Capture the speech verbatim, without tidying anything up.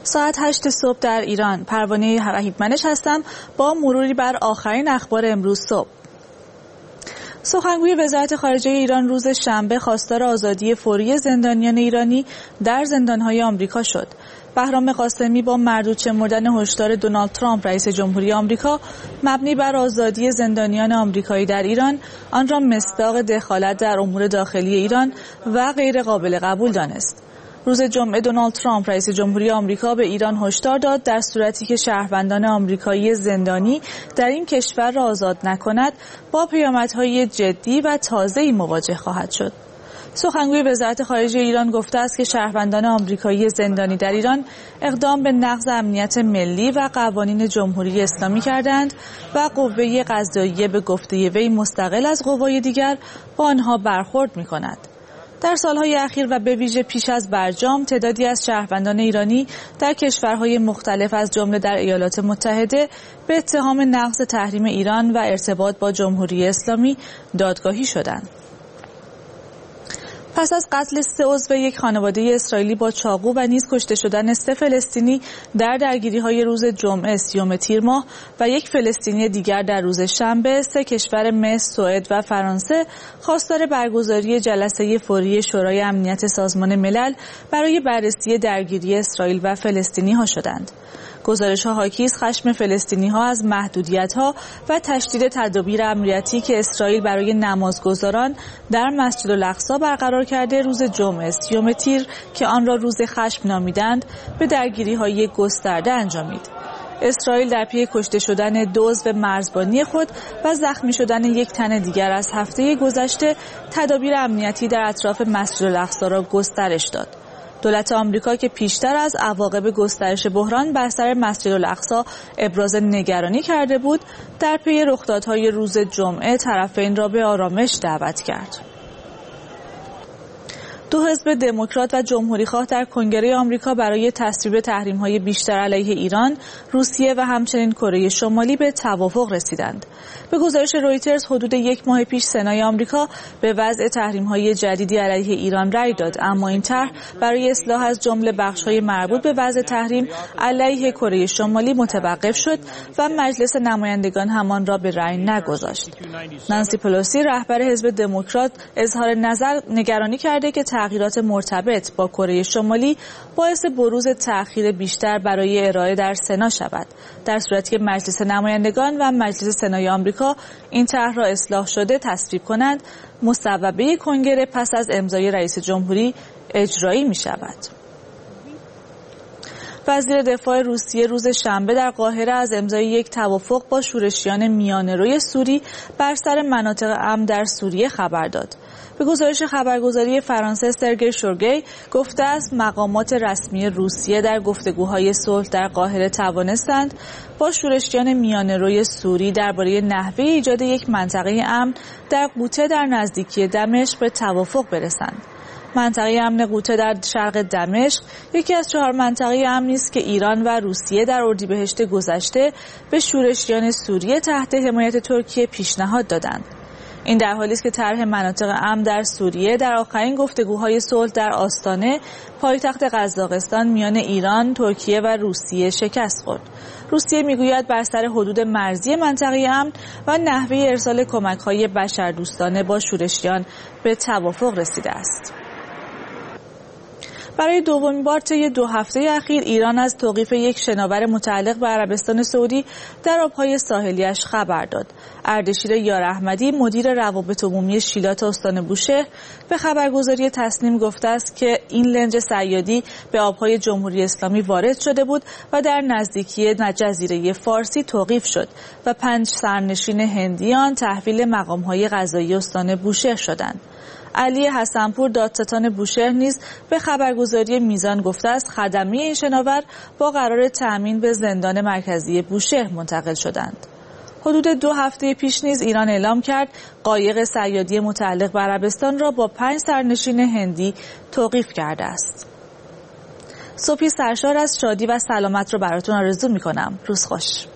ساعت هشت صبح در ایران. پروانه وحیدمنش هستم با مروری بر آخرین اخبار امروز صبح. سخنگوی وزارت خارجه ایران روز شنبه خواستار آزادی فوری زندانیان ایرانی در زندان‌های آمریکا شد. بهرام قاسمی با مردود شمردن هشدار دونالد ترامپ رئیس جمهوری آمریکا مبنی بر آزادی زندانیان آمریکایی در ایران، آن را مصداق دخالت در امور داخلی ایران و غیر قابل قبول دانست. روز جمعه دونالد ترامپ رئیس جمهوری آمریکا به ایران هشدار داد در صورتی که شهروندان آمریکایی زندانی در این کشور را آزاد نکند با پیامدهای جدی و تازه‌ای مواجه خواهد شد. سخنگوی وزارت خارجه ایران گفته است که شهروندان آمریکایی زندانی در ایران اقدام به نقض امنیت ملی و قوانین جمهوری اسلامی کردند و قوه قضاییه به گفته وی مستقل از قوای دیگر با آنها برخورد می‌کند. در سالهای اخیر و به ویژه پیش از برجام تعدادی از شهروندان ایرانی در کشورهای مختلف از جمله در ایالات متحده به اتهام نقض تحریم ایران و ارتباط با جمهوری اسلامی دادگاهی شدند. پس از قتل سه عضو یک خانواده اسرائیلی با چاقو و نیز کشته شدن سه فلسطینی در درگیری‌های روز جمعه سیوم تیر ماه و یک فلسطینی دیگر در روز شنبه، سه کشور مصر، سوئد و فرانسه خواستار برگزاری جلسه فوری شورای امنیت سازمان ملل برای بررسی درگیری اسرائیل و فلسطینی‌ها شدند. گزارش‌ها حاکی است خشم فلسطینی‌ها از محدودیت‌ها و تشدید تدابیر امنیتی که اسرائیل برای نمازگزاران در مسجد الاقصی برقرار کرده روز جمعه سیوم تیر که آن را روز خشم نامیدند به درگیری‌های گسترده انجامید. اسرائیل در پی کشته شدن دو عضو مرزبانی خود و زخمی شدن یک تن دیگر از هفته گذشته تدابیر امنیتی در اطراف مسجد الاقصی را گسترش داد. دولت آمریکا که پیشتر از عواقب گسترش بحران بر سر مسجد الاقصی ابراز نگرانی کرده بود، در پی رخدادهای روز جمعه طرفین را به آرامش دعوت کرد. دو حزب دموکرات و جمهوری‌خواه در کنگره آمریکا برای تصویب تحریم‌های بیشتر علیه ایران، روسیه و همچنین کره شمالی به توافق رسیدند. به گزارش رویترز حدود یک ماه پیش سنای آمریکا به وضع تحریم‌های جدیدی علیه ایران رأی داد، اما این طرح برای اصلاح از جمله بخش‌های مربوط به وضع تحریم علیه کره شمالی متوقف شد و مجلس نمایندگان همان را به رأی نگذاشت. نانسی پلوسی رهبر حزب دموکرات اظهار نظر نگرانی کرده که تغییرات مرتبط با کره شمالی باعث بروز تأخیر بیشتر برای ارائه در سنا شود، در صورتی که مجلس نمایندگان و مجلس سنای آمریکا این طرح را اصلاح شده تصویب کنند. مصوبه کنگره پس از امضای رئیس جمهوری اجرایی می شود. وزیر دفاع روسیه روز شنبه در قاهره از امضای یک توافق با شورشیان میانه‌روی سوری بر سر مناطق امن در سوریه خبر داد. به گزارش خبرگزاری فرانسه سرگئی شورگی گفته است مقامات رسمی روسیه در گفتگوهای صلح در قاهره توانستند با شورشیان میانه‌روی سوری درباره نحوه ایجاد یک منطقه امن در قوطه در نزدیکی دمشق به توافق برسند. منطقه امن قوطه در شرق دمشق یکی از چهار منطقه امنی است که ایران و روسیه در اردیبهشت گذشته به شورشیان سوریه تحت حمایت ترکیه پیشنهاد دادند. این در حالی است که طرح مناطق امن در سوریه در آخرین گفتگوهای صلح در آستانه پایتخت قزاقستان میان ایران، ترکیه و روسیه شکست خورد. روسیه میگوید بر سر حدود مرزی منطقه امن و نحوه ارسال کمک‌های بشردوستانه با شورشیان به توافق رسیده است. برای دومین بار طی دو هفته اخیر ایران از توقیف یک شناور متعلق به عربستان سعودی در آبهای ساحلیش خبر داد. اردشیر یاراحمدی مدیر روابط عمومی شیلات استان بوشهر به خبرگزاری تسنیم گفته است که این لنج صیادی به آبهای جمهوری اسلامی وارد شده بود و در نزدیکی جزیره فارسی توقیف شد و پنج سرنشین هندی آن تحویل مقام‌های قضایی استان بوشهر شدند. علی حسنپور دادستان بوشهر نیز به خبرگزاری میزان گفته است خدمه این شناور با قرار تأمین به زندان مرکزی بوشهر منتقل شدند. حدود دو هفته پیش نیز ایران اعلام کرد قایق صیادی متعلق به عربستان را با پنج سرنشین هندی توقیف کرده است. صبحی سرشار از شادی و سلامت را براتون آرزو می‌کنم. روز خوش.